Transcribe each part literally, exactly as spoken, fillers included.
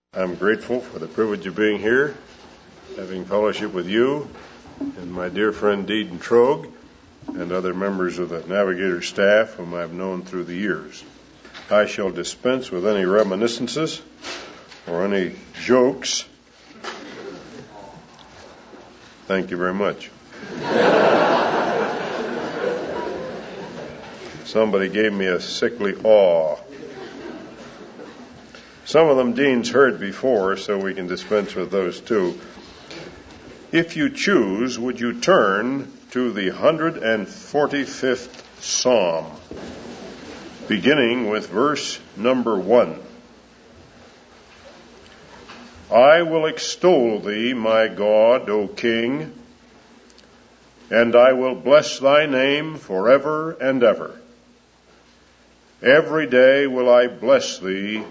I'm grateful for the privilege of being here, having fellowship with you and my dear friend Deedon Trogue and other members of the Navigator staff whom I've known through the years. I shall dispense with any reminiscences or any jokes. Thank you very much. Somebody gave me a sickly awe. Some of them Dean's heard before, so we can dispense with those too. If you choose, would you turn to the one hundred forty-fifth Psalm, beginning with verse number one. I will extol thee, my God, O King, and I will bless thy name forever and ever. Every day will I bless thee,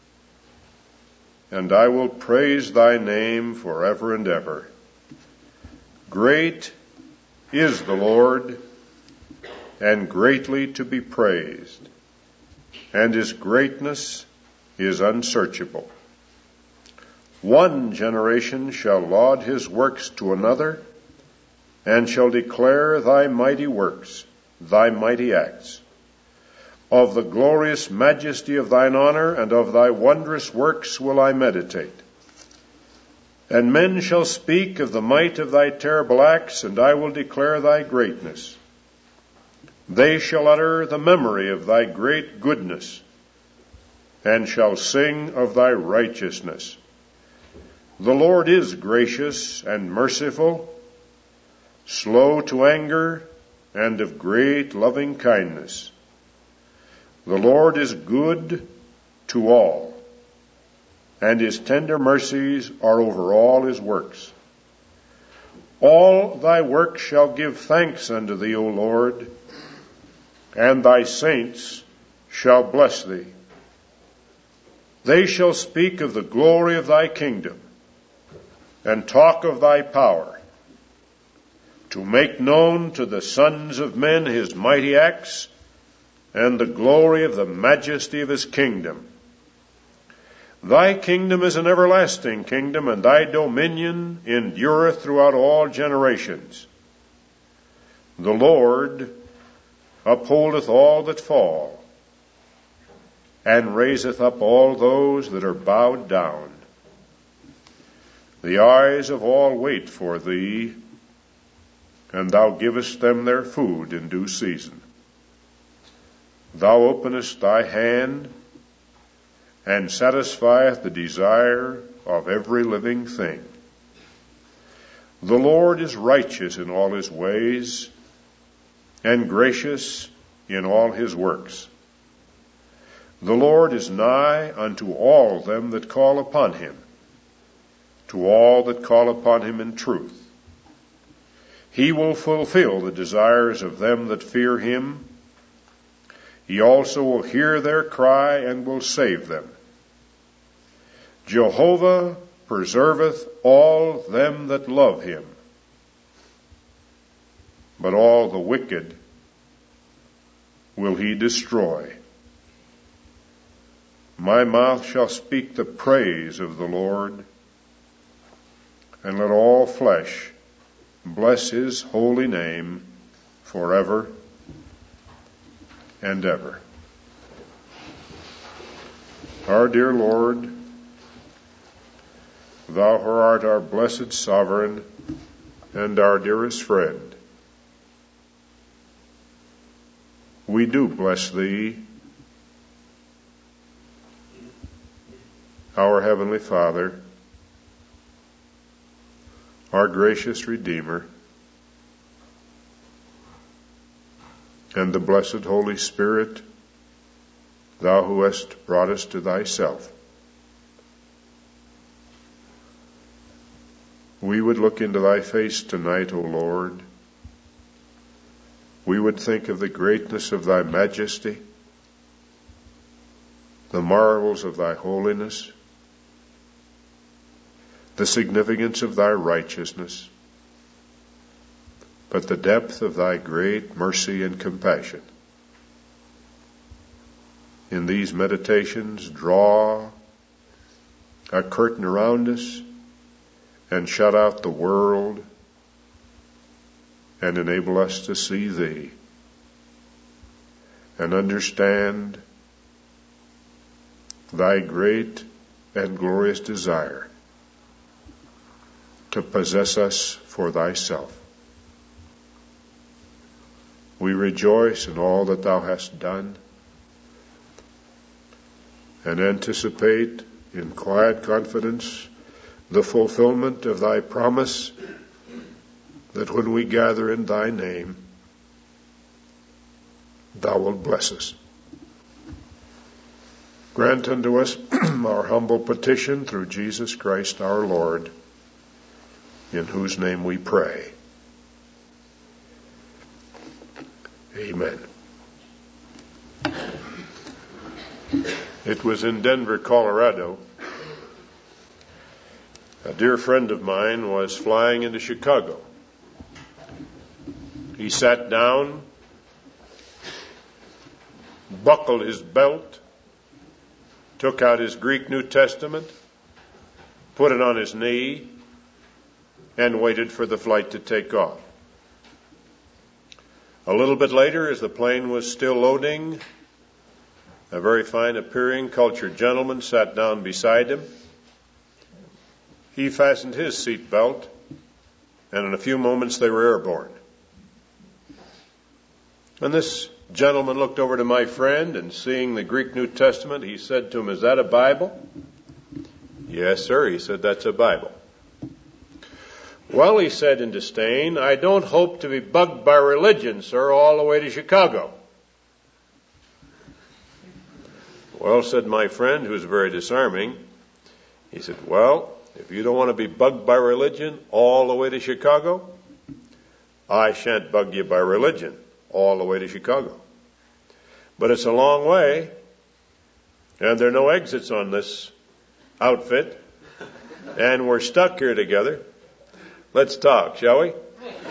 and I will praise thy name forever and ever. Great is the Lord, and greatly to be praised, and his greatness is unsearchable. One generation shall laud his works to another, and shall declare thy mighty works, thy mighty acts. Of the glorious majesty of thine honor and of thy wondrous works will I meditate. And men shall speak of the might of thy terrible acts, and I will declare thy greatness. They shall utter the memory of thy great goodness, and shall sing of thy righteousness. The Lord is gracious and merciful, slow to anger, and of great loving kindness. The Lord is good to all, and his tender mercies are over all his works. All thy works shall give thanks unto thee, O Lord, and thy saints shall bless thee. They shall speak of the glory of thy kingdom, and talk of thy power, to make known to the sons of men his mighty acts, and the glory of the majesty of his kingdom. Thy kingdom is an everlasting kingdom, and thy dominion endureth throughout all generations. The Lord upholdeth all that fall, and raiseth up all those that are bowed down. The eyes of all wait for thee, and thou givest them their food in due season. Thou openest thy hand, and satisfieth the desire of every living thing. The Lord is righteous in all his ways, and gracious in all his works. The Lord is nigh unto all them that call upon him, to all that call upon him in truth. He will fulfill the desires of them that fear him. He also will hear their cry and will save them. Jehovah preserveth all them that love him, but all the wicked will he destroy. My mouth shall speak the praise of the Lord, and let all flesh bless his holy name forever and ever. Our dear Lord, thou who art our blessed sovereign and our dearest friend, we do bless thee, our Heavenly Father, our gracious Redeemer, and the blessed Holy Spirit, thou who hast brought us to thyself. We would look into thy face tonight, O Lord. We would think of the greatness of thy majesty, the marvels of thy holiness, the significance of thy righteousness, but the depth of thy great mercy and compassion. In these meditations, draw a curtain around us and shut out the world and enable us to see Thee and understand Thy great and glorious desire to possess us for Thyself. We rejoice in all that Thou hast done and anticipate in quiet confidence the fulfillment of Thy promise that when we gather in Thy name, Thou wilt bless us. Grant unto us our humble petition through Jesus Christ our Lord, in whose name we pray. Amen. It was in Denver, Colorado. A dear friend of mine was flying into Chicago. He sat down, buckled his belt, took out his Greek New Testament, put it on his knee, and waited for the flight to take off. A little bit later, as the plane was still loading, a very fine appearing, cultured gentleman sat down beside him. He fastened his seat belt, and in a few moments they were airborne. And this gentleman looked over to my friend, and seeing the Greek New Testament, he said to him, "Is that a Bible?" "Yes, sir." He said, "That's a Bible." "Well," he said in disdain, "I don't hope to be bugged by religion, sir, all the way to Chicago." "Well," said my friend, who was very disarming, he said, "Well, if you don't want to be bugged by religion all the way to Chicago, I shan't bug you by religion all the way to Chicago. But it's a long way, and there are no exits on this outfit, and we're stuck here together. Let's talk, shall we?"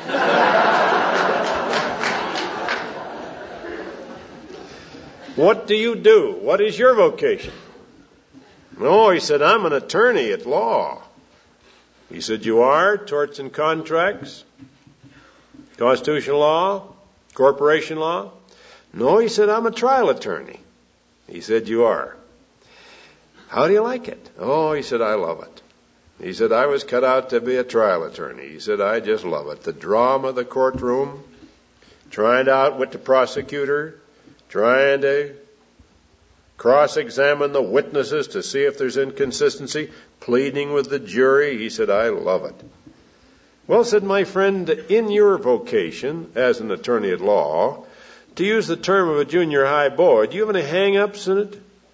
"What do you do? What is your vocation?" "No," he said, "I'm an attorney at law." He said, "You are? Torts and contracts? Constitutional law? Corporation law?" "No," he said, "I'm a trial attorney." He said, "You are? How do you like it?" "Oh," he said, "I love it." He said, "I was cut out to be a trial attorney." He said, "I just love it. The drama of the courtroom, trying to outwit the prosecutor, trying to cross-examine the witnesses to see if there's inconsistency, pleading with the jury." He said, "I love it." "Well," said my friend, "in your vocation as an attorney at law, to use the term of a junior high boy, do you have any hang-ups in it?"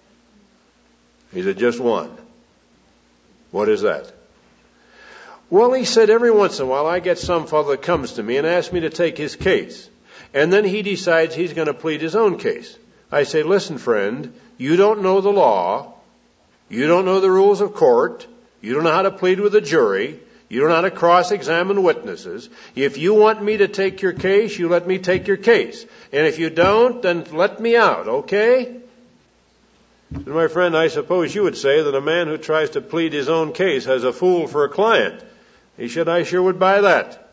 He said, "Just one." "What is that?" "Well," he said, "every once in a while I get some fellow that comes to me and asks me to take his case. And then he decides he's going to plead his own case. I say, 'Listen, friend, you don't know the law. You don't know the rules of court. You don't know how to plead with a jury. You don't know how to cross-examine witnesses. If you want me to take your case, you let me take your case. And if you don't, then let me out, okay?' And my friend, I suppose you would say that a man who tries to plead his own case has a fool for a client." He said, "I sure would buy that."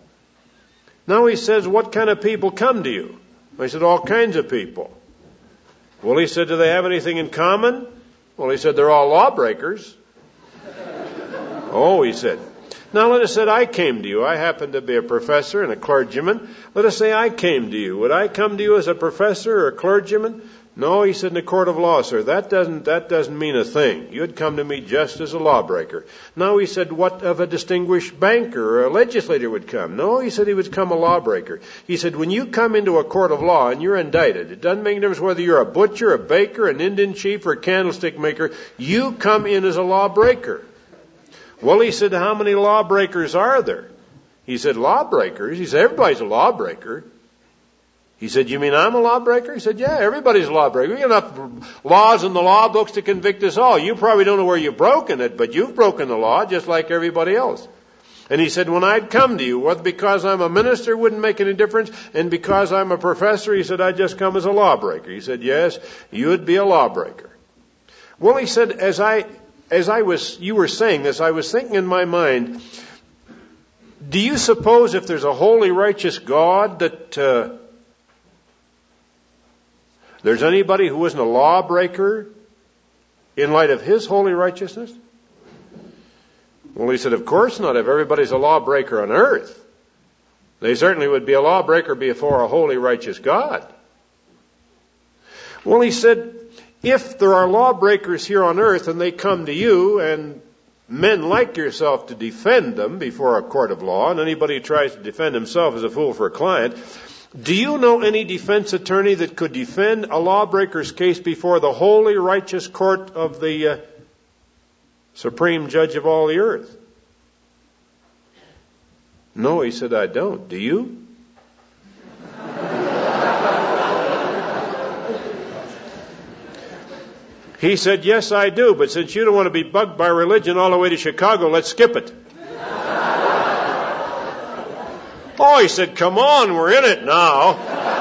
Now he says, "What kind of people come to you?" I said, "All kinds of people." Well, he said, "Do they have anything in common?" Well, he said, "They're all lawbreakers." "Oh," he said. "Now let us say I came to you. I happen to be a professor and a clergyman. Let us say I came to you. Would I come to you as a professor or a clergyman?" "No," he said, "in a court of law, sir. That doesn't, that doesn't mean a thing. You'd come to me just as a lawbreaker." Now he said, "What of a distinguished banker or a legislator would come?" "No," he said, "he would come a lawbreaker." He said, "When you come into a court of law and you're indicted, it doesn't make a difference whether you're a butcher, a baker, an Indian chief, or a candlestick maker. You come in as a lawbreaker." Well, he said, "How many lawbreakers are there?" He said, "Lawbreakers?" He said, "Everybody's a lawbreaker." He said, "You mean I'm a lawbreaker?" He said, "Yeah, everybody's a lawbreaker. We got enough laws in the law books to convict us all. You probably don't know where you've broken it, but you've broken the law just like everybody else." And he said, "When I'd come to you, whether because I'm a minister wouldn't make any difference, and because I'm a professor," he said, "I'd just come as a lawbreaker." He said, "Yes, you'd be a lawbreaker." Well, he said, as I as I was, you were saying this, I was thinking in my mind, do you suppose if there's a holy, righteous God that uh, there's anybody who isn't a lawbreaker in light of His holy righteousness? Well, he said, of course not. If everybody's a lawbreaker on earth, they certainly would be a lawbreaker before a holy, righteous God. Well, he said, if there are lawbreakers here on earth and they come to you and men like yourself to defend them before a court of law, and anybody who tries to defend himself is a fool for a client, do you know any defense attorney that could defend a lawbreaker's case before the holy, righteous court of the uh, supreme judge of all the earth? No, he said, I don't. Do you? He said, yes, I do, but since you don't want to be bugged by religion all the way to Chicago, let's skip it. Oh, he said, come on, we're in it now.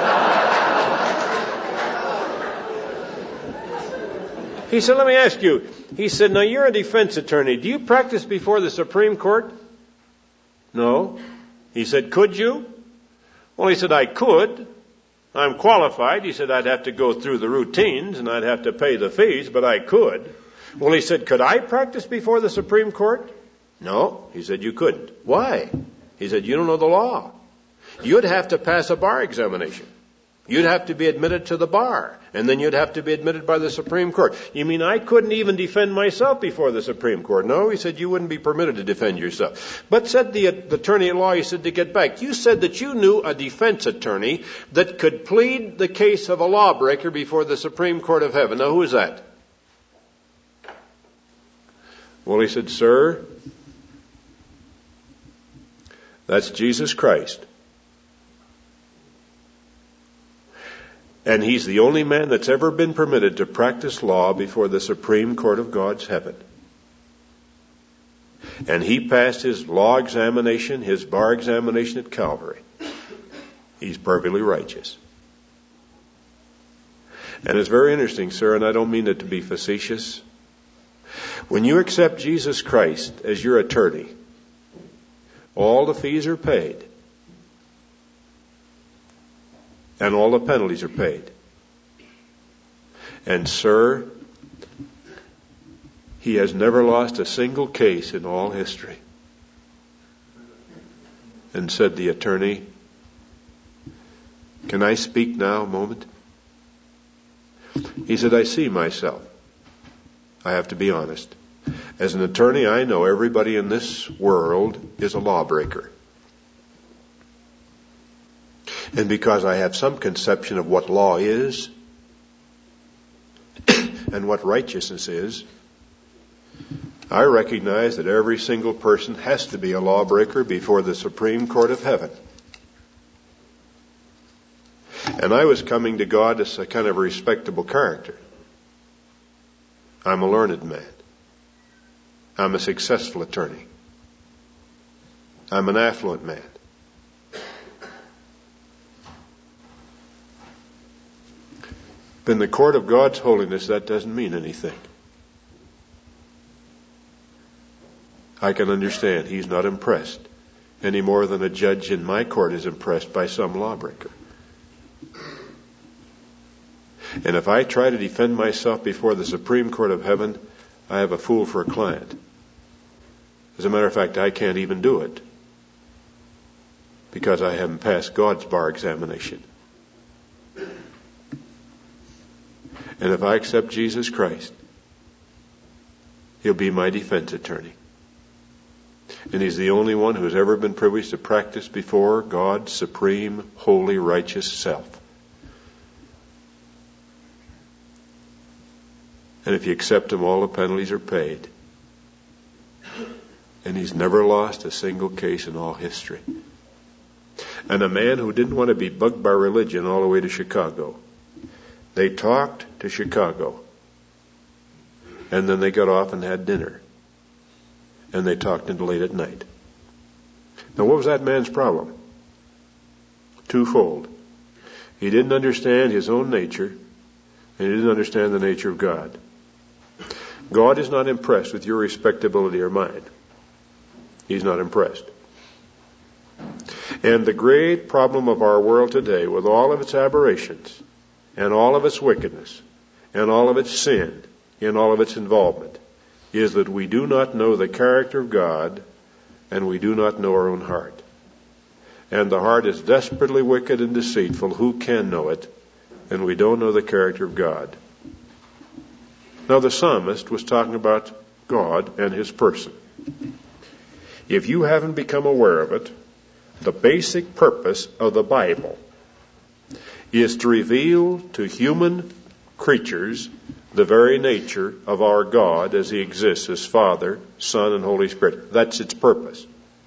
He said, let me ask you. He said, now you're a defense attorney. Do you practice before the Supreme Court? No. He said, could you? Well, he said, I could. I'm qualified. He said, I'd have to go through the routines and I'd have to pay the fees, but I could. Well, he said, could I practice before the Supreme Court? No. He said, you couldn't. Why? He said, you don't know the law. You'd have to pass a bar examination. You'd have to be admitted to the bar, and then you'd have to be admitted by the Supreme Court. You mean I couldn't even defend myself before the Supreme Court? No, he said, you wouldn't be permitted to defend yourself. But said the, the attorney at law, he said, to get back, you said that you knew a defense attorney that could plead the case of a lawbreaker before the Supreme Court of Heaven. Now, who is that? Well, he said, sir, that's Jesus Christ. And He's the only man that's ever been permitted to practice law before the Supreme Court of God's heaven. And He passed His law examination, His bar examination at Calvary. He's perfectly righteous. And it's very interesting, sir, and I don't mean it to be facetious. When you accept Jesus Christ as your attorney, all the fees are paid. And all the penalties are paid. And, sir, He has never lost a single case in all history. And said the attorney, can I speak now a moment? He said, I see myself. I have to be honest. As an attorney, I know everybody in this world is a lawbreaker. And because I have some conception of what law is and what righteousness is, I recognize that every single person has to be a lawbreaker before the Supreme Court of Heaven. And I was coming to God as a kind of a respectable character. I'm a learned man. I'm a successful attorney. I'm an affluent man. In the court of God's holiness, that doesn't mean anything. I can understand He's not impressed any more than a judge in my court is impressed by some lawbreaker. And if I try to defend myself before the Supreme Court of Heaven, I have a fool for a client. As a matter of fact, I can't even do it because I haven't passed God's bar examination. And if I accept Jesus Christ, He'll be my defense attorney. And He's the only one who's ever been privileged to practice before God's supreme, holy, righteous self. And if you accept Him, all the penalties are paid. And He's never lost a single case in all history. And a man who didn't want to be bugged by religion all the way to Chicago. They talked to Chicago. And then they got off and had dinner. And they talked until late at night. Now, what was that man's problem? Twofold. He didn't understand his own nature, and he didn't understand the nature of God. God is not impressed with your respectability or mine. He's not impressed. And the great problem of our world today, with all of its aberrations, and all of its wickedness, and all of its sin, and all of its involvement, is that we do not know the character of God, and we do not know our own heart. And the heart is desperately wicked and deceitful. Who can know it? And we don't know the character of God. Now the psalmist was talking about God and his person. If you haven't become aware of it, the basic purpose of the Bible is to reveal to human creatures the very nature of our God as he exists as Father, Son, and Holy Spirit. That's its purpose.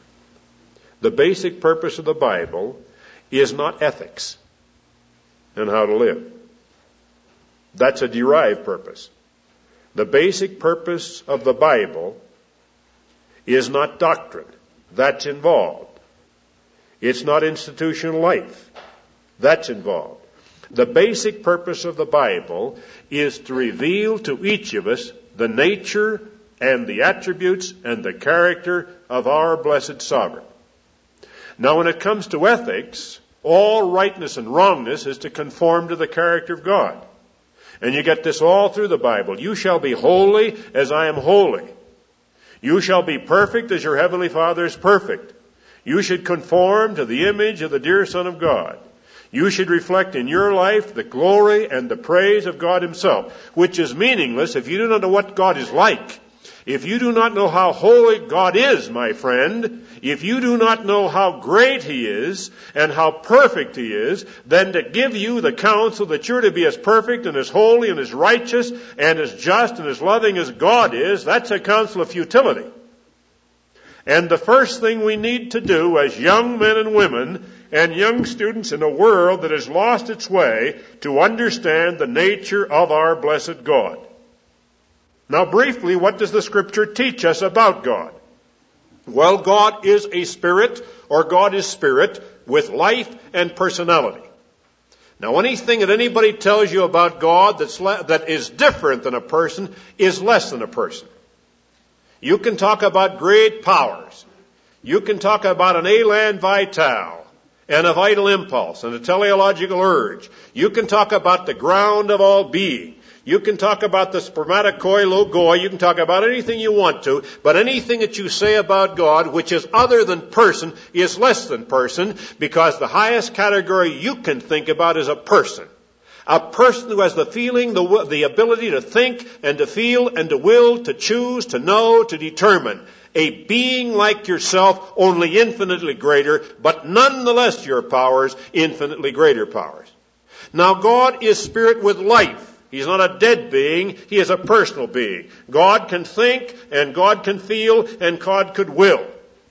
The basic purpose of the Bible is not ethics and how to live. That's a derived purpose. The basic purpose of the Bible is not doctrine. That's involved. It's not institutional life. That's involved. The basic purpose of the Bible is to reveal to each of us the nature and the attributes and the character of our blessed Sovereign. Now, when it comes to ethics, all rightness and wrongness is to conform to the character of God. And you get this all through the Bible. You shall be holy as I am holy. You shall be perfect as your heavenly Father is perfect. You should conform to the image of the dear Son of God. You should reflect in your life the glory and the praise of God himself, which is meaningless if you do not know what God is like. If you do not know how holy God is, my friend, if you do not know how great he is and how perfect he is, then to give you the counsel that you're to be as perfect and as holy and as righteous and as just and as loving as God is, that's a counsel of futility. And the first thing we need to do as young men and women and young students in a world that has lost its way to understand the nature of our blessed God. Now briefly, what does the Scripture teach us about God? Well, God is a spirit, or God is spirit, with life and personality. Now anything that anybody tells you about God that's le- that is different than a person is less than a person. You can talk about great powers. You can talk about an elan vital and a vital impulse and a teleological urge. You can talk about the ground of all being. You can talk about the spermatakoi logoi. You can talk about anything you want to, but anything that you say about God, which is other than person, is less than person, because the highest category you can think about is a person. A person who has the feeling, the, the ability to think and to feel and to will, to choose, to know, to determine. A being like yourself, only infinitely greater, but nonetheless your powers, infinitely greater powers. Now God is spirit with life. He's not a dead being. He is a personal being. God can think, and God can feel, and God could will.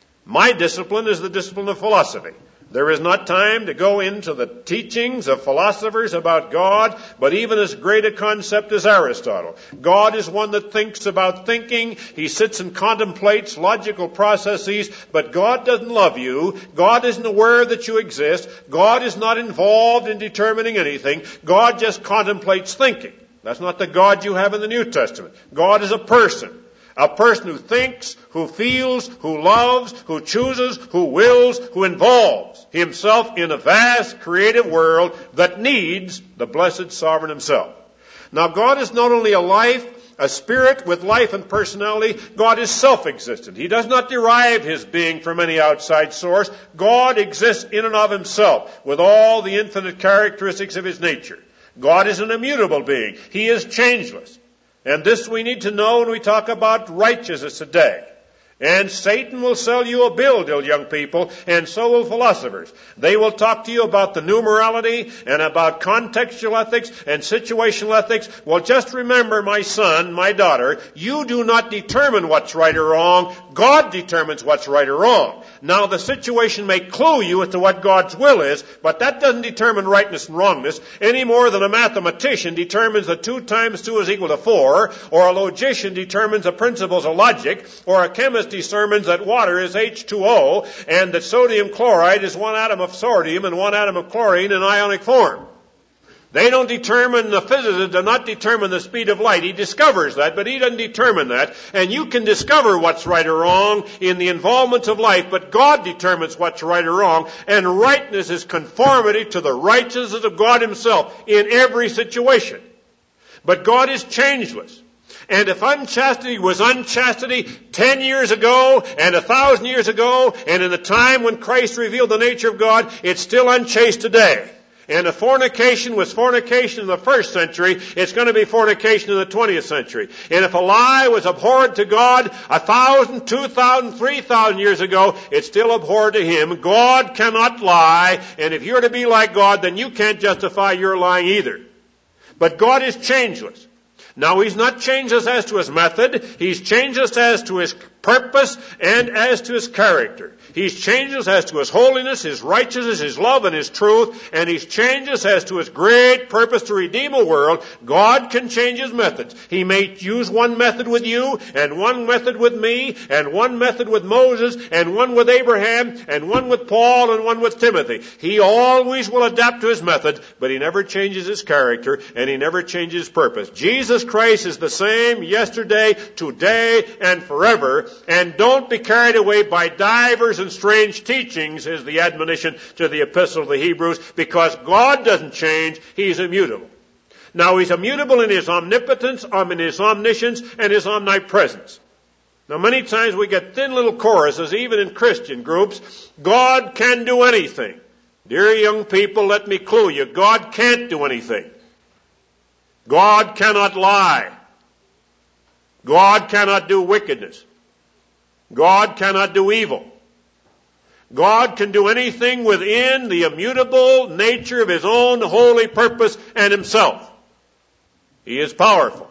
My discipline is the discipline of philosophy. There is not time to go into the teachings of philosophers about God, but even as great a concept as Aristotle. God is one that thinks about thinking. He sits and contemplates logical processes, but God doesn't love you. God isn't aware that you exist. God is not involved in determining anything. God just contemplates thinking. That's not the God you have in the New Testament. God is a person. A person who thinks, who feels, who loves, who chooses, who wills, who involves himself in a vast creative world that needs the blessed Sovereign himself. Now God is not only a life, a spirit with life and personality, God is self-existent. He does not derive his being from any outside source. God exists in and of himself with all the infinite characteristics of his nature. God is an immutable being. He is changeless. And this we need to know when we talk about righteousness today. And Satan will sell you a bill, dear young people, and so will philosophers. They will talk to you about the new morality and about contextual ethics and situational ethics. Well, just remember, my son, my daughter, you do not determine what's right or wrong. God determines what's right or wrong. Now, the situation may clue you as to what God's will is, but that doesn't determine rightness and wrongness any more than a mathematician determines that two times two is equal to four, or a logician determines the principles of logic, or a chemist determines that water is H two O, and that sodium chloride is one atom of sodium and one atom of chlorine in ionic form. They don't determine, the physicists do not determine the speed of light. He discovers that, but he doesn't determine that. And you can discover what's right or wrong in the involvement of life, but God determines what's right or wrong. And rightness is conformity to the righteousness of God himself in every situation. But God is changeless. And if unchastity was unchastity ten years ago and a thousand years ago and in the time when Christ revealed the nature of God, it's still unchaste today. And if fornication was fornication in the first century, it's going to be fornication in the twentieth century. And if a lie was abhorrent to God a thousand, two thousand, three thousand years ago, it's still abhorrent to him. God cannot lie. And if you're to be like God, then you can't justify your lying either. But God is changeless. Now, he's not changeless as to his method. He's changeless as to his purpose and as to his character. He's changeless as to his holiness, his righteousness, his love, and his truth. And he's changeless as to his great purpose to redeem a world. God can change his methods. He may use one method with you, and one method with me, and one method with Moses, and one with Abraham, and one with Paul, and one with Timothy. He always will adapt to his methods, but he never changes his character, and he never changes his purpose. Jesus Christ is the same yesterday, today, and forever. And don't be carried away by divers and strange teachings, is the admonition to the epistle of the Hebrews, because God doesn't change. He's immutable. Now, he's immutable in his omnipotence, in his omniscience, and his omnipresence. Now, many times we get thin little choruses, even in Christian groups. God can do anything. Dear young people, let me clue you. God can't do anything. God cannot lie. God cannot do wickedness. God cannot do evil. God can do anything within the immutable nature of his own holy purpose and himself. He is powerful.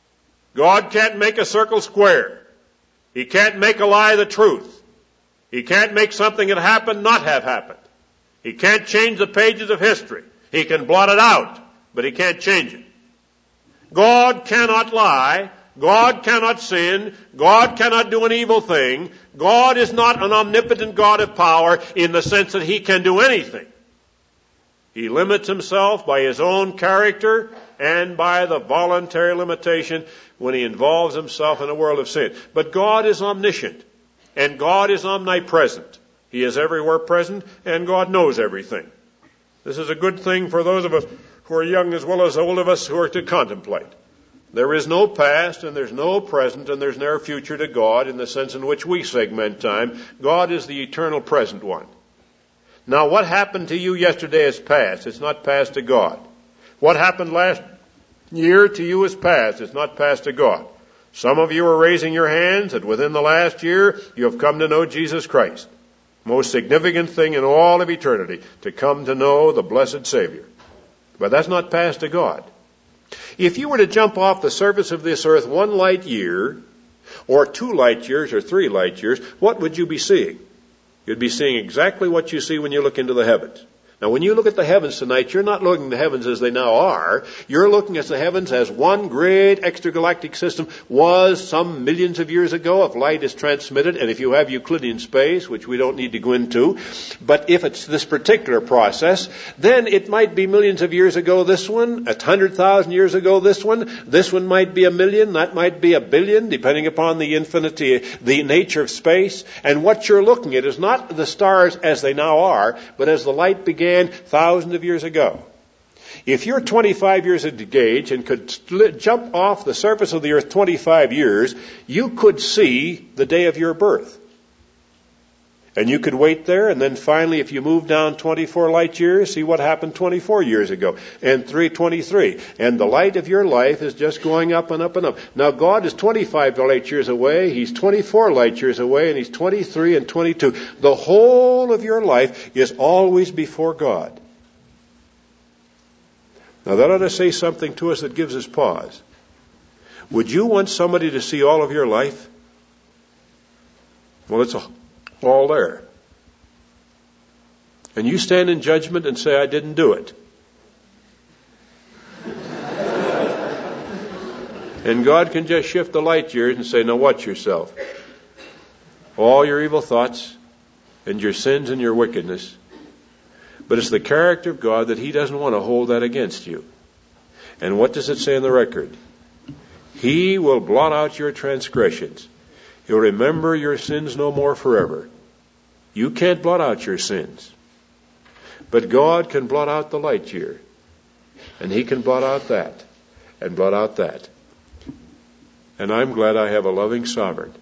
God can't make a circle square. He can't make a lie the truth. He can't make something that happened not have happened. He can't change the pages of history. He can blot it out, but he can't change it. God cannot lie. God cannot sin. God cannot do an evil thing. God is not an omnipotent God of power in the sense that he can do anything. He limits himself by his own character and by the voluntary limitation when he involves himself in a world of sin. But God is omniscient, and God is omnipresent. He is everywhere present, and God knows everything. This is a good thing for those of us who are young as well as old of us who are to contemplate. There is no past, and there's no present, and there's no future to God in the sense in which we segment time. God is the eternal present one. Now, what happened to you yesterday is past. It's not past to God. What happened last year to you is past. It's not past to God. Some of you are raising your hands that within the last year you have come to know Jesus Christ. Most significant thing in all of eternity, to come to know the blessed Savior. But that's not past to God. If you were to jump off the surface of this earth one light year, or two light years, or three light years, what would you be seeing? You'd be seeing exactly what you see when you look into the heavens. Now, when you look at the heavens tonight, you're not looking at the heavens as they now are. You're looking at the heavens as one great extragalactic system was some millions of years ago, if light is transmitted, and if you have Euclidean space, which we don't need to go into. But if it's this particular process, then it might be millions of years ago, this one, a hundred thousand years ago, this one. This one might be a million, that might be a billion, depending upon the infinity, the nature of space. And what you're looking at is not the stars as they now are, but as the light began thousands of years ago. If you're twenty-five years of age and could jump off the surface of the earth twenty-five years, you could see the day of your birth. And you could wait there, and then finally, if you move down twenty-four light years, see what happened twenty-four years ago, and three twenty-three. And the light of your life is just going up and up and up. Now, God is twenty-five light years away, He's twenty-four light years away, and He's twenty-three and twenty-two. The whole of your life is always before God. Now, that ought to say something to us that gives us pause. Would you want somebody to see all of your life? Well, it's all there. And you stand in judgment and say, I didn't do it. And God can just shift the light years and say, now watch yourself. All your evil thoughts and your sins and your wickedness. But it's the character of God that He doesn't want to hold that against you. And what does it say in the record? He will blot out your transgressions. He'll remember your sins no more forever. You can't blot out your sins. But God can blot out the light year. And He can blot out that. And blot out that. And I'm glad I have a loving sovereign.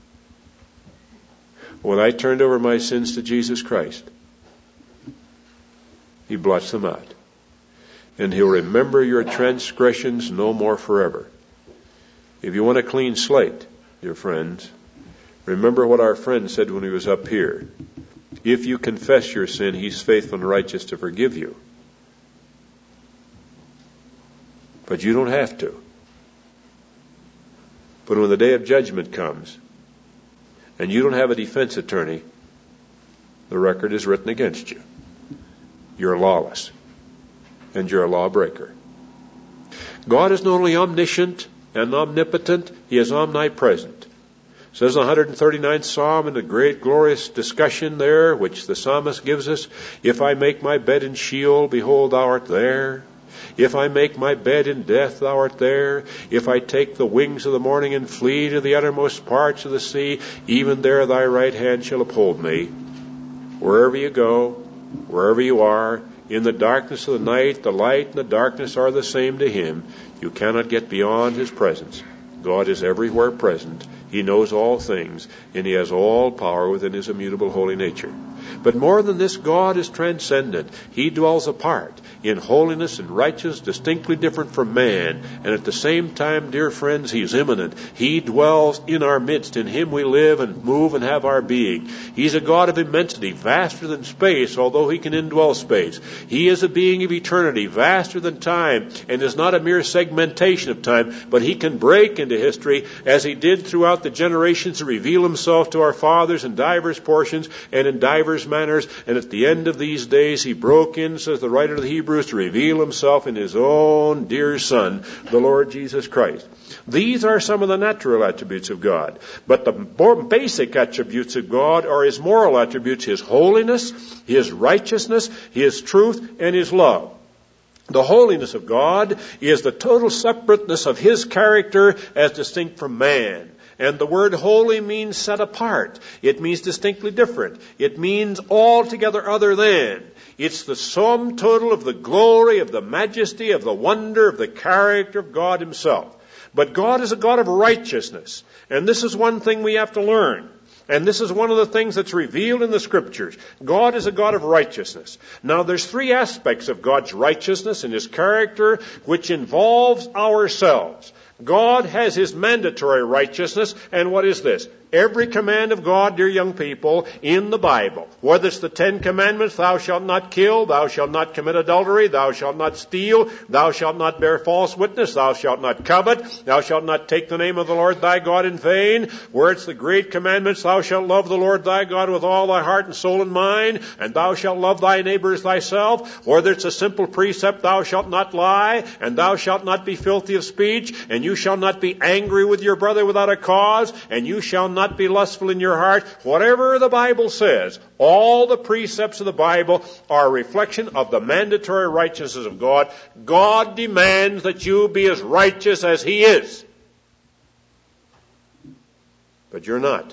When I turned over my sins to Jesus Christ, He blots them out. And He'll remember your transgressions no more forever. If you want a clean slate, dear friends, remember what our friend said when he was up here. If you confess your sin, He's faithful and righteous to forgive you. But you don't have to. But when the day of judgment comes, and you don't have a defense attorney, the record is written against you. You're lawless. And you're a lawbreaker. God is not only omniscient and omnipotent, He is omnipresent. It says in the one hundred thirty-ninth Psalm, in the great glorious discussion there, which the psalmist gives us, if I make my bed in Sheol, behold, thou art there. If I make my bed in death, thou art there. If I take the wings of the morning and flee to the uttermost parts of the sea, even there thy right hand shall uphold me. Wherever you go, wherever you are, in the darkness of the night, the light and the darkness are the same to Him. You cannot get beyond His presence. God is everywhere present. He knows all things, and He has all power within His immutable holy nature. But more than this, God is transcendent. He dwells apart in holiness and righteousness, distinctly different from man. And at the same time, dear friends, He is immanent. He dwells in our midst. In Him we live and move and have our being. He's a God of immensity, vaster than space, although He can indwell space. He is a being of eternity, vaster than time, and is not a mere segmentation of time, but He can break into history as He did throughout the generations to reveal Himself to our fathers in divers portions and in divers manners. And at the end of these days, He broke in, says the writer of the Hebrews, to reveal Himself in His own dear Son, the Lord Jesus Christ. These are some of the natural attributes of God. But the more basic attributes of God are His moral attributes, His holiness, His righteousness, His truth, and His love. The holiness of God is the total separateness of His character as distinct from man. And the word holy means set apart. It means distinctly different. It means altogether other than. It's the sum total of the glory, of the majesty, of the wonder, of the character of God Himself. But God is a God of righteousness. And this is one thing we have to learn. And this is one of the things that's revealed in the Scriptures. God is a God of righteousness. Now, there's three aspects of God's righteousness and His character which involves ourselves. God has His mandatory righteousness, and what is this? Every command of God, dear young people, in the Bible, whether it's the Ten Commandments, thou shalt not kill, thou shalt not commit adultery, thou shalt not steal, thou shalt not bear false witness, thou shalt not covet, thou shalt not take the name of the Lord thy God in vain, where it's the great commandments, thou shalt love the Lord thy God with all thy heart and soul and mind, and thou shalt love thy neighbor as thyself, whether it's a simple precept, thou shalt not lie, and thou shalt not be filthy of speech, and you shall not be angry with your brother without a cause, and you shall not be lustful in your heart. Whatever the Bible says, all the precepts of the Bible are a reflection of the mandatory righteousness of God. God demands that you be as righteous as He is. But you're not.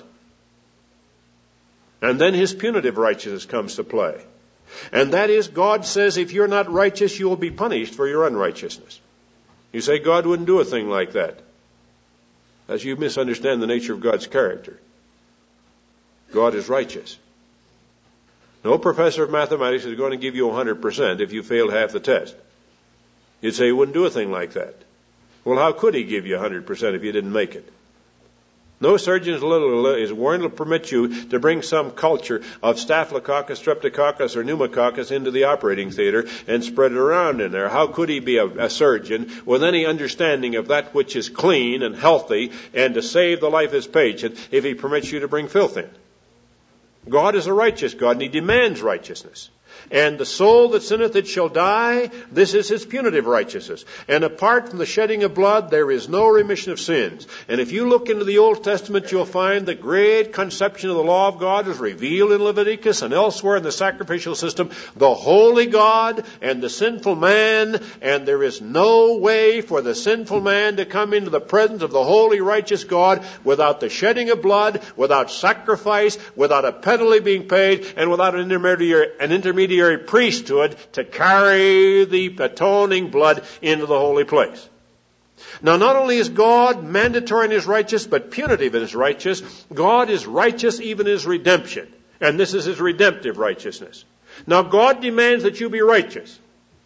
And then His punitive righteousness comes to play. And that is, God says, if you're not righteous, you will be punished for your unrighteousness. You say, God wouldn't do a thing like that. As you misunderstand the nature of God's character. God is righteous. No professor of mathematics is going to give you one hundred percent if you failed half the test. You'd say he wouldn't do a thing like that. Well, how could He give you one hundred percent if you didn't make it? No surgeon is willing to permit you to bring some culture of Staphylococcus, Streptococcus, or Pneumococcus into the operating theater and spread it around in there. How could he be a, a surgeon with any understanding of that which is clean and healthy and to save the life of his patient if he permits you to bring filth in? God is a righteous God, and He demands righteousness. And the soul that sinneth, it shall die. This is his punitive righteousness. And apart from the shedding of blood, there is no remission of sins. And if you look into the Old Testament, you'll find the great conception of the law of God is revealed in Leviticus and elsewhere in the sacrificial system. The holy God and the sinful man, and there is no way for the sinful man to come into the presence of the holy, righteous God without the shedding of blood, without sacrifice, without a penalty being paid, and without an intermediary, an intermediary priesthood to carry the atoning blood into the holy place. Now, not only is God mandatory in his righteous, but punitive in his righteous. God is righteous even in his redemption. And this is his redemptive righteousness. Now, God demands that you be righteous.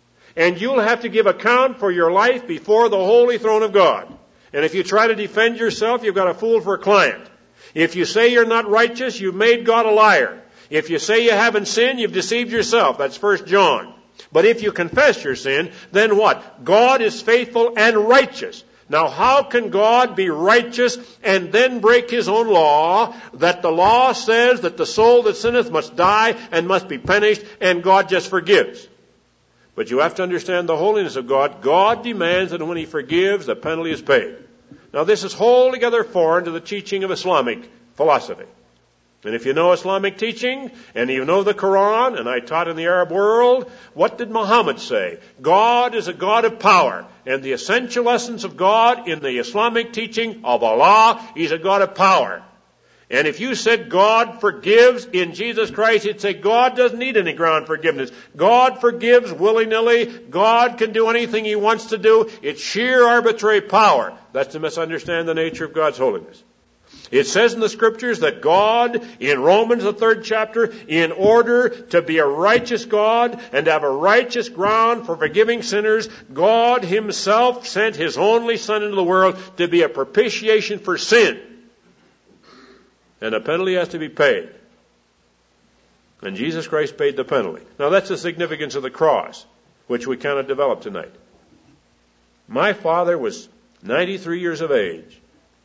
And you'll have to give account for your life before the holy throne of God. And if you try to defend yourself, you've got a fool for a client. If you say you're not righteous, you've made God a liar. If you say you haven't sinned, you've deceived yourself. That's First John. But if you confess your sin, then what? God is faithful and righteous. Now, how can God be righteous and then break his own law, that the law says that the soul that sinneth must die and must be punished, and God just forgives? But you have to understand the holiness of God. God demands that when he forgives, the penalty is paid. Now, this is altogether foreign to the teaching of Islamic philosophy. And if you know Islamic teaching, and you know the Quran, and I taught in the Arab world, what did Muhammad say? God is a God of power. And the essential essence of God in the Islamic teaching of Allah, he's a God of power. And if you said God forgives in Jesus Christ, you'd say God doesn't need any ground forgiveness. God forgives willy-nilly. God can do anything he wants to do. It's sheer arbitrary power. That's to misunderstand the nature of God's holiness. It says in the Scriptures that God, in Romans the third chapter, in order to be a righteous God and to have a righteous ground for forgiving sinners, God himself sent his only Son into the world to be a propitiation for sin. And a penalty has to be paid. And Jesus Christ paid the penalty. Now that's the significance of the cross, which we cannot develop tonight. My father was ninety-three years of age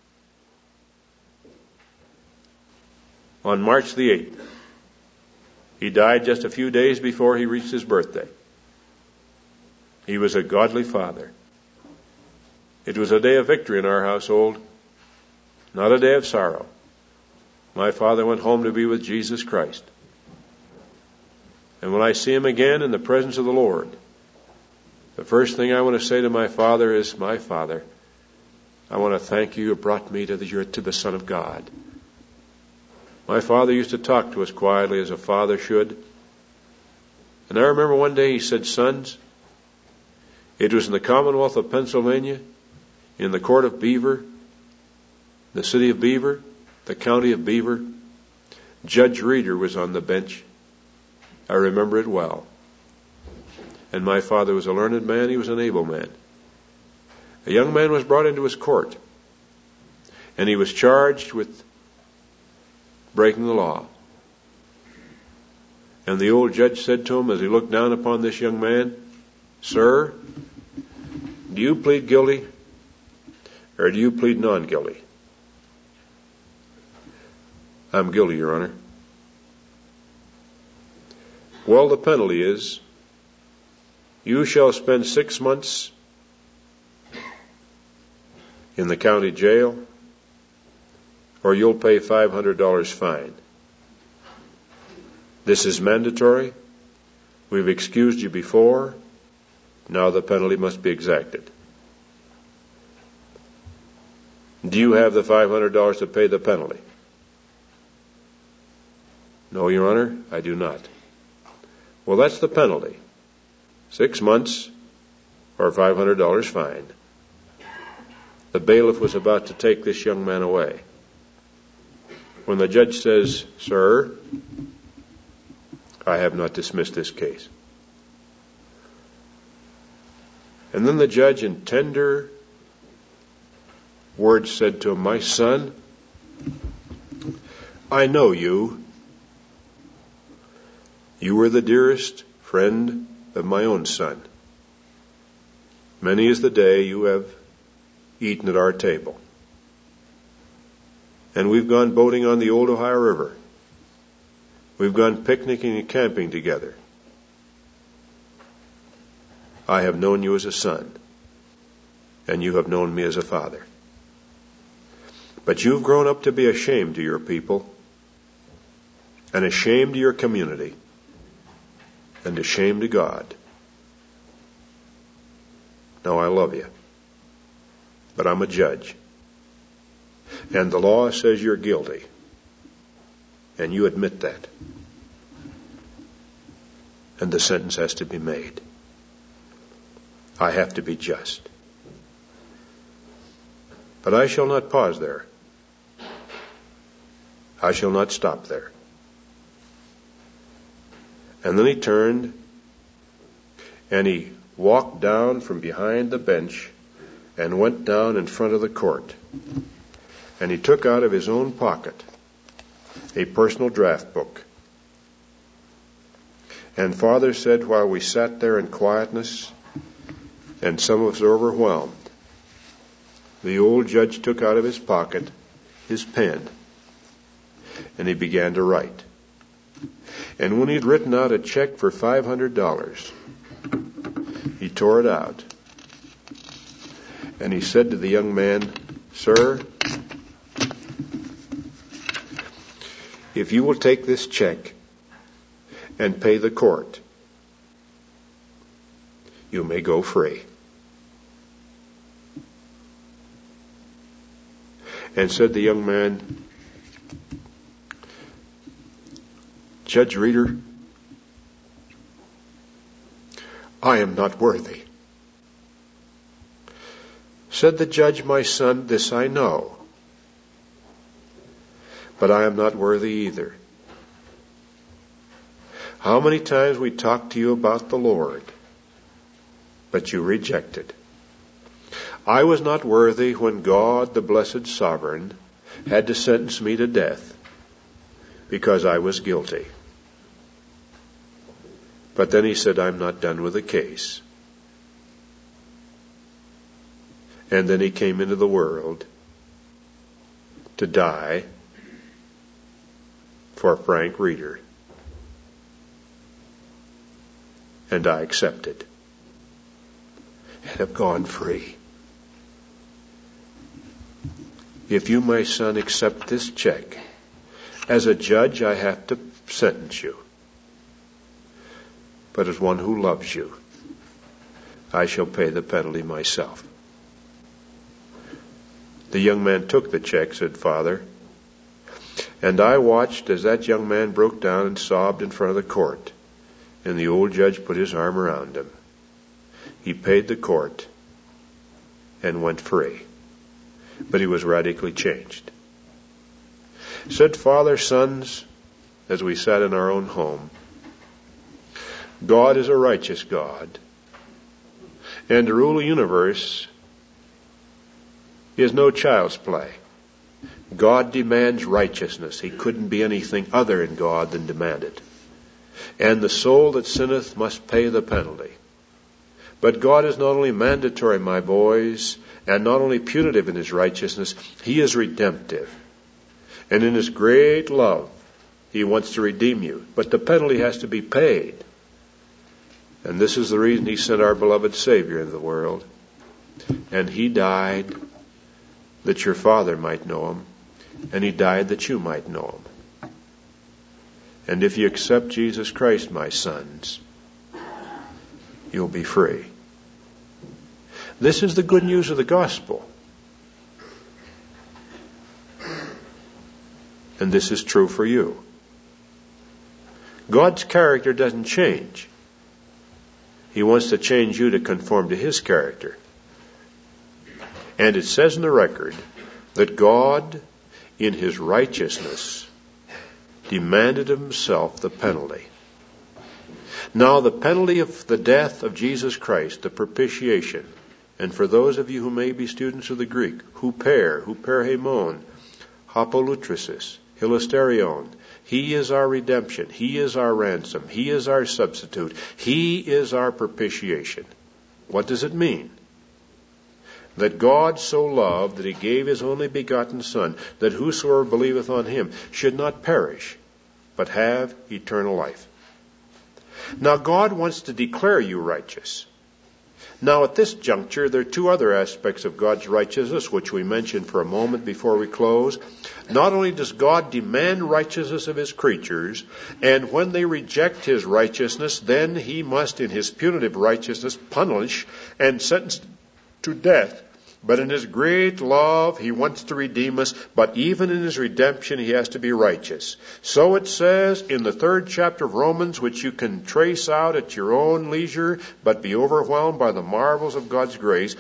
on March the eighth. He died just a few days before he reached his birthday. He was a godly father. It was a day of victory in our household, not a day of sorrow. My father went home to be with Jesus Christ. And when I see him again in the presence of the Lord, the first thing I want to say to my father is, my Father, I want to thank you. You brought me to the, to the Son of God. My father used to talk to us quietly as a father should. And I remember one day he said, sons, it was in the Commonwealth of Pennsylvania, in the court of Beaver, the city of Beaver, the county of Beaver. Judge Reeder was on the bench. I remember it well. And my father was a learned man. He was an able man. A young man was brought into his court, and he was charged with breaking the law. And the old judge said to him as he looked down upon this young man, sir, do you plead guilty or do you plead non-guilty? I'm guilty, Your Honor. Well, the penalty is you shall spend six months in the county jail, or you'll pay five hundred dollars fine. This is mandatory. We've excused you before. Now the penalty must be exacted. Do you have the five hundred dollars to pay the penalty? No, Your Honor, I do not. Well, that's the penalty. Six months or five hundred dollars fine. The bailiff was about to take this young man away when the judge says, sir, I have not dismissed this case. And then the judge in tender words said to him, my son, I know you. You were the dearest friend of my own son. Many is the day you have eaten at our table. And we've gone boating on the old Ohio River. We've gone picnicking and camping together. I have known you as a son, and you have known me as a father. But you've grown up to be ashamed to your people, and ashamed to your community, and ashamed to God. Now I love you, but I'm a judge. And the law says you're guilty, and you admit that. And the sentence has to be made. I have to be just. But I shall not pause there. I shall not stop there. And then he turned and he walked down from behind the bench and went down in front of the court. And he took out of his own pocket a personal draft book. And Father said, while we sat there in quietness and some of us were overwhelmed, the old judge took out of his pocket his pen and he began to write. And when he'd written out a check for five hundred dollars, he tore it out. And he said to the young man, "Sir, if you will take this check and pay the court, you may go free." And said the young man, "Judge Reeder, I am not worthy." Said the judge, "My son, this I know, but I am not worthy either. How many times we talked to you about the Lord, but you rejected. I was not worthy when God, the blessed sovereign, had to sentence me to death because I was guilty." But then he said, "I'm not done with the case." And then he came into the world to die for Frank Reeder. And I accepted and have gone free. If you, my son, accept this check, as a judge I have to sentence you. But as one who loves you, I shall pay the penalty myself. The young man took the check, said Father, and I watched as that young man broke down and sobbed in front of the court, and the old judge put his arm around him. He paid the court and went free, but he was radically changed. Said Father, sons, as we sat in our own home, God is a righteous God, and to rule the universe is no child's play. God demands righteousness. He couldn't be anything other in God than demand it. And the soul that sinneth must pay the penalty. But God is not only mandatory, my boys, and not only punitive in his righteousness, he is redemptive. And in his great love, he wants to redeem you. But the penalty has to be paid. And this is the reason he sent our beloved Savior into the world. And he died that your Father might know him, and he died that you might know him. And if you accept Jesus Christ, my sons, you'll be free. This is the good news of the gospel. And this is true for you. God's character doesn't change. He wants to change you to conform to his character. And it says in the record that God, in his righteousness, demanded of himself the penalty. Now, the penalty of the death of Jesus Christ, the propitiation, and for those of you who may be students of the Greek, huper, huperhemon, hapolutrisis, hilasterion, he is our redemption. He is our ransom. He is our substitute. He is our propitiation. What does it mean? That God so loved that he gave his only begotten Son, that whosoever believeth on him should not perish, but have eternal life. Now God wants to declare you righteous. Now, at this juncture, there are two other aspects of God's righteousness, which we mentioned for a moment before we close. Not only does God demand righteousness of his creatures, and when they reject his righteousness, then he must, in his punitive righteousness, punish and sentence to death. But in his great love, he wants to redeem us, but even in his redemption, he has to be righteous. So it says in the third chapter of Romans, which you can trace out at your own leisure, but be overwhelmed by the marvels of God's grace,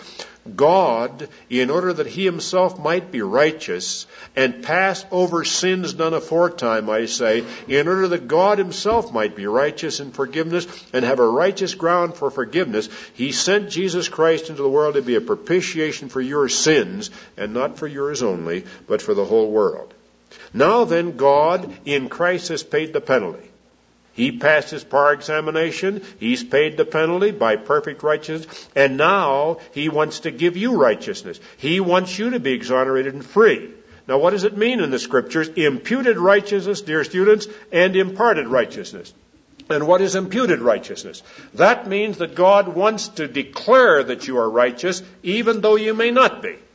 God, in order that he himself might be righteous and pass over sins done aforetime, I say, in order that God himself might be righteous in forgiveness and have a righteous ground for forgiveness, he sent Jesus Christ into the world to be a propitiation for your sins, and not for yours only, but for the whole world. Now then, God in Christ has paid the penalty. He passed his par examination. He's paid the penalty by perfect righteousness. And now he wants to give you righteousness. He wants you to be exonerated and free. Now, what does it mean in the Scriptures? Imputed righteousness, dear students, and imparted righteousness. And what is imputed righteousness? That means that God wants to declare that you are righteous, even though you may not be.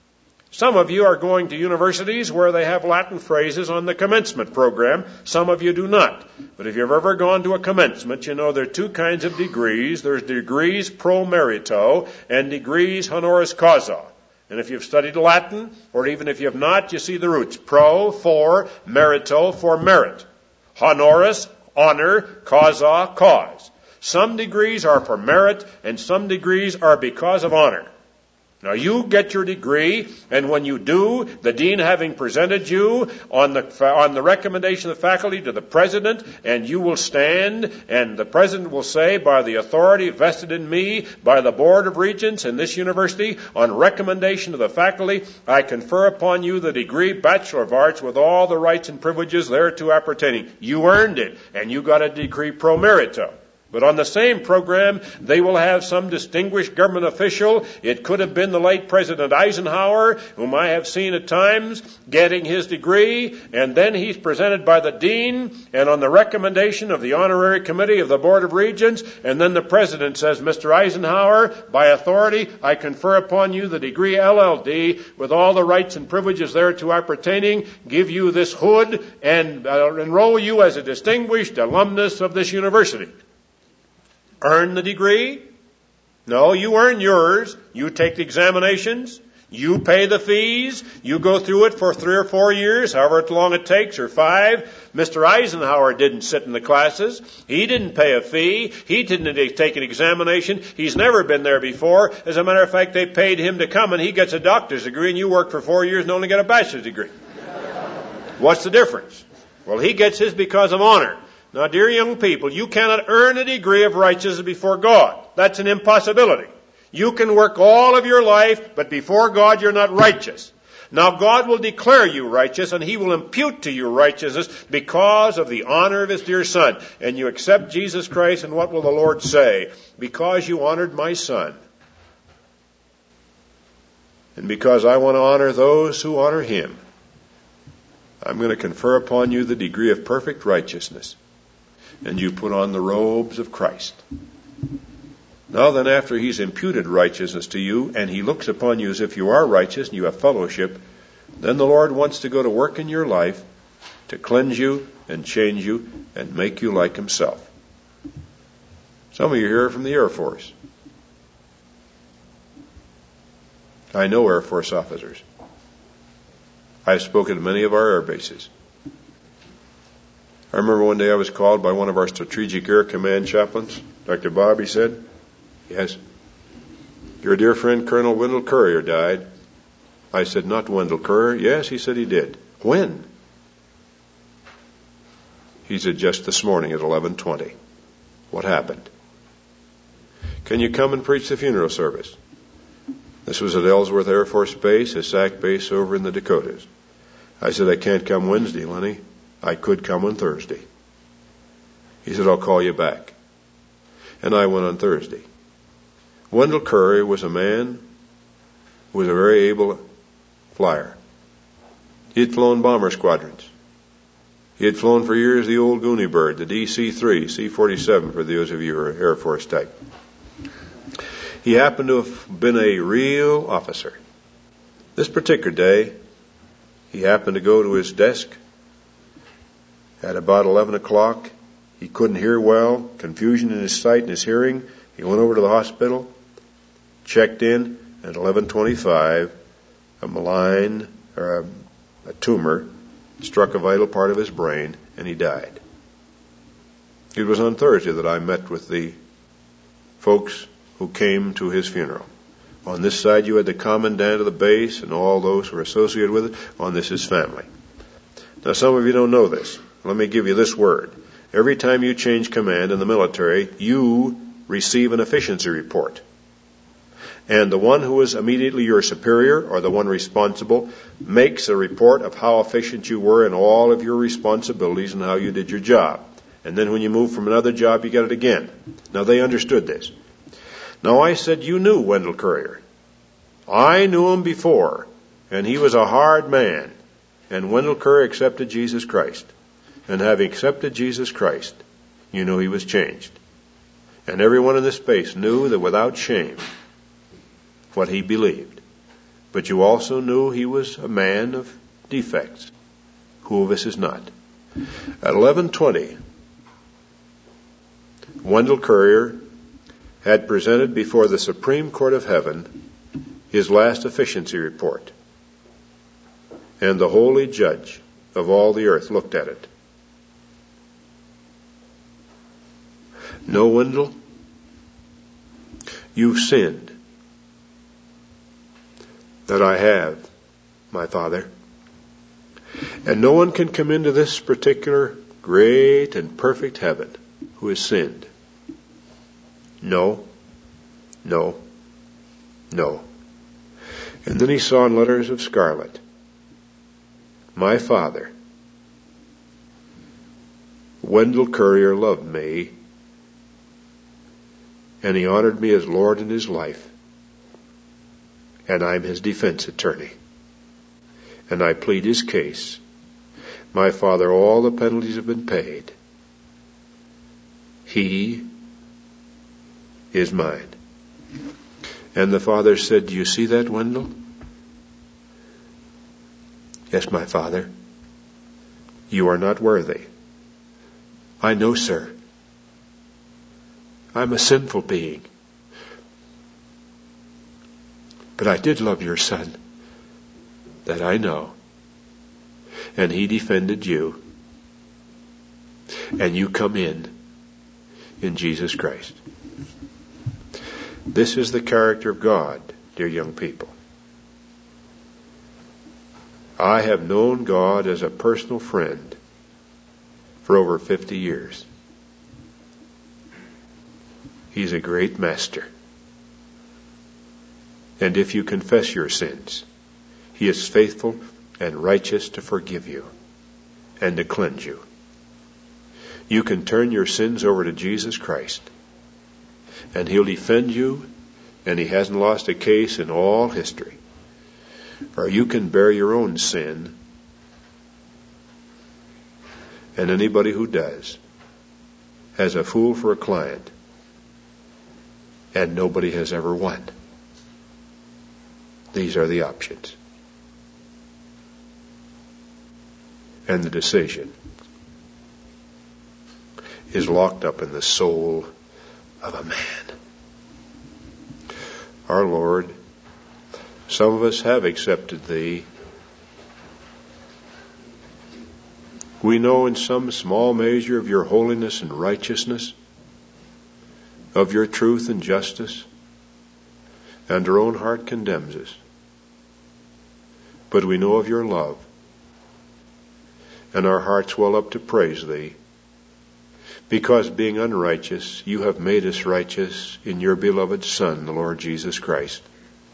Some of you are going to universities where they have Latin phrases on the commencement program. Some of you do not. But if you've ever gone to a commencement, you know there are two kinds of degrees. There's degrees pro merito and degrees honoris causa. And if you've studied Latin, or even if you have not, you see the roots. Pro, for, merito, for merit. Honoris, honor, causa, cause. Some degrees are for merit, and some degrees are because of honor. Now you get your degree, and when you do, the dean having presented you on the on the recommendation of the faculty to the president, and you will stand, and the president will say, by the authority vested in me by the Board of Regents in this university, on recommendation of the faculty, I confer upon you the degree Bachelor of Arts with all the rights and privileges thereto appertaining. You earned it, and you got a degree pro merito. But on the same program, they will have some distinguished government official. It could have been the late President Eisenhower, whom I have seen at times, getting his degree, and then he's presented by the dean, and on the recommendation of the honorary committee of the Board of Regents, and then the president says, Mister Eisenhower, by authority, I confer upon you the degree L L D with all the rights and privileges thereto appertaining, give you this hood, and uh, enroll you as a distinguished alumnus of this university. Earn the degree? No, you earn yours. You take the examinations. You pay the fees. You go through it for three or four years, however long it takes, or five. Mister Eisenhower didn't sit in the classes. He didn't pay a fee. He didn't take an examination. He's never been there before. As a matter of fact, they paid him to come, and he gets a doctor's degree, and you work for four years and only get a bachelor's degree. What's the difference? Well, he gets his because of honor. Now, dear young people, you cannot earn a degree of righteousness before God. That's an impossibility. You can work all of your life, but before God you're not righteous. Now, God will declare you righteous, and he will impute to you righteousness because of the honor of his dear Son. And you accept Jesus Christ, and what will the Lord say? Because you honored my Son, and because I want to honor those who honor him, I'm going to confer upon you the degree of perfect righteousness. And you put on the robes of Christ. Now then, after he's imputed righteousness to you, and he looks upon you as if you are righteous and you have fellowship, then the Lord wants to go to work in your life to cleanse you and change you and make you like himself. Some of you here are from the Air Force. I know Air Force officers. I've spoken to many of our air bases. I remember one day I was called by one of our Strategic Air Command chaplains. Doctor Bob, he said, yes, your dear friend Colonel Wendell Currier died. I said, not Wendell Currier. Yes, he said he did. When? He said, just this morning at eleven twenty. What happened? Can you come and preach the funeral service? This was at Ellsworth Air Force Base, a S A C base over in the Dakotas. I said, I can't come Wednesday, Lenny. I could come on Thursday. He said, I'll call you back. And I went on Thursday. Wendell Currier was a man who was a very able flyer. He had flown bomber squadrons. He had flown for years the old Goonie bird, the D C three, C forty-seven for those of you who are Air Force type. He happened to have been a real officer. This particular day, he happened to go to his desk at about eleven o'clock. He couldn't hear well, confusion in his sight and his hearing. He went over to the hospital, checked in at eleven twenty-five. A malign, or a, a tumor, struck a vital part of his brain, and he died. It was on Thursday that I met with the folks who came to his funeral. On this side you had the commandant of the base and all those who were associated with it. On this, his family. Now, some of you don't know this. Let me give you this word. Every time you change command in the military, you receive an efficiency report. And the one who is immediately your superior, or the one responsible, makes a report of how efficient you were in all of your responsibilities and how you did your job. And then when you move from another job, you get it again. Now, they understood this. Now, I said, you knew Wendell Currier. I knew him before, and he was a hard man. And Wendell Currier accepted Jesus Christ. And having accepted Jesus Christ, you knew he was changed. And everyone in this space knew that without shame, what he believed. But you also knew he was a man of defects. Who of us is not? At eleven twenty, Wendell Currier had presented before the Supreme Court of Heaven his last efficiency report. And the holy judge of all the earth looked at it. No, Wendell, you've sinned. That I have, my Father. And no one can come into this particular great and perfect heaven who has sinned. No, no, no. And then he saw in letters of scarlet, my Father, Wendell Currier loved me, and he honored me as Lord in his life. And I'm his defense attorney. And I plead his case. My Father, all the penalties have been paid. He is mine. And the Father said, do you see that, Wendell? Yes, my Father. You are not worthy. I know, sir. I'm a sinful being. But I did love your son. That I know. And he defended you. And you come in in Jesus Christ. This is the character of God, dear young people. I have known God as a personal friend for over fifty years. He's a great master. And if you confess your sins, he is faithful and righteous to forgive you and to cleanse you. You can turn your sins over to Jesus Christ, and he'll defend you, and he hasn't lost a case in all history. Or you can bear your own sin, and anybody who does has a fool for a client, and nobody has ever won. These are the options. And the decision is locked up in the soul of a man. Our Lord, some of us have accepted thee. We know in some small measure of your holiness and righteousness, of your truth and justice, and our own heart condemns us. But we know of your love, and our hearts well up to praise thee, because being unrighteous, you have made us righteous in your beloved Son, the Lord Jesus Christ.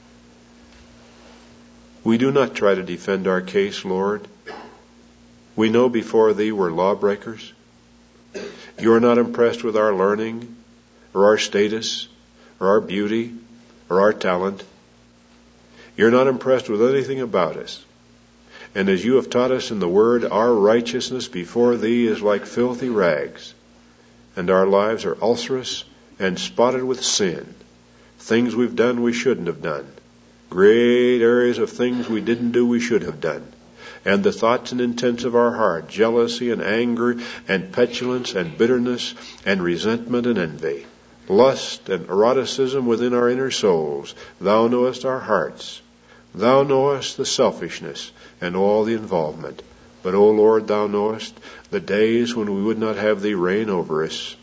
We do not try to defend our case, Lord. We know before thee we're lawbreakers. You are not impressed with our learning, or our status, or our beauty, or our talent. You're not impressed with anything about us. And as you have taught us in the Word, our righteousness before thee is like filthy rags, and our lives are ulcerous and spotted with sin, things we've done we shouldn't have done, great areas of things we didn't do we should have done, and the thoughts and intents of our heart, jealousy and anger and petulance and bitterness and resentment and envy, lust and eroticism within our inner souls. Thou knowest our hearts. Thou knowest the selfishness and all the involvement. But, O Lord, Thou knowest the days when we would not have Thee reign over us.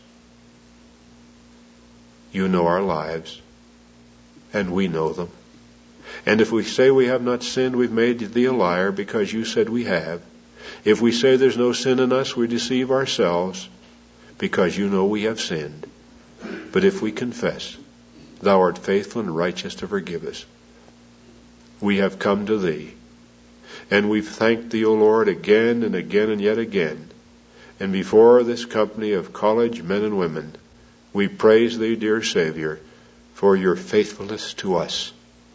You know our lives, and we know them. And if we say we have not sinned, we've made Thee a liar, because You said we have. If we say there's no sin in us, we deceive ourselves, because You know we have sinned. But if we confess, Thou art faithful and righteous to forgive us. We have come to Thee, and we've thanked Thee, O Lord, again and again and yet again. And before this company of college men and women, we praise Thee, dear Savior, for Your faithfulness to us.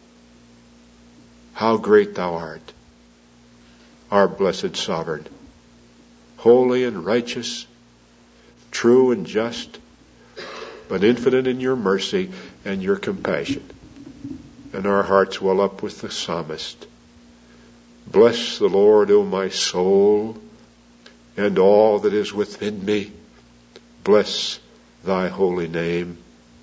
How great Thou art, our blessed Sovereign, holy and righteous, true and just, but infinite in Your mercy and Your compassion. And our hearts well up with the psalmist. Bless the Lord, O my soul, and all that is within me. Bless Thy holy name.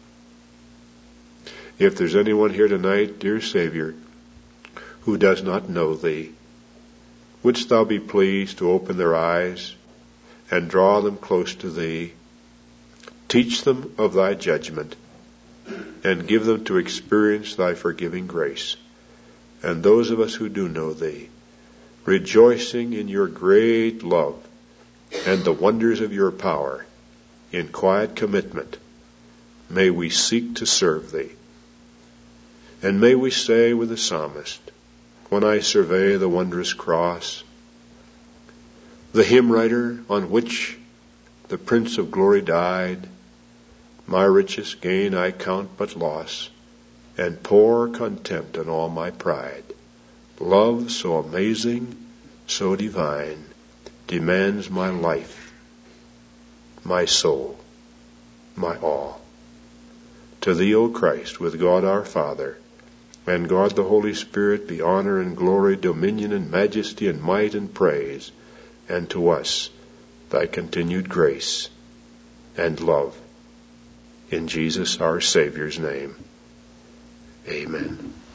If there's anyone here tonight, dear Savior, who does not know Thee, wouldst Thou be pleased to open their eyes and draw them close to Thee? Teach them of Thy judgment and give them to experience Thy forgiving grace. And those of us who do know Thee, rejoicing in Your great love and the wonders of Your power, in quiet commitment, may we seek to serve Thee. And may we say with the psalmist, when I survey the wondrous cross, the hymn writer on which the Prince of Glory died, my richest gain I count but loss, and pour contempt on all my pride. Love so amazing, so divine, demands my life, my soul, my all. To Thee, O Christ, with God our Father, and God the Holy Spirit, be honor and glory, dominion and majesty and might and praise, and to us Thy continued grace and love. In Jesus our Savior's name, amen.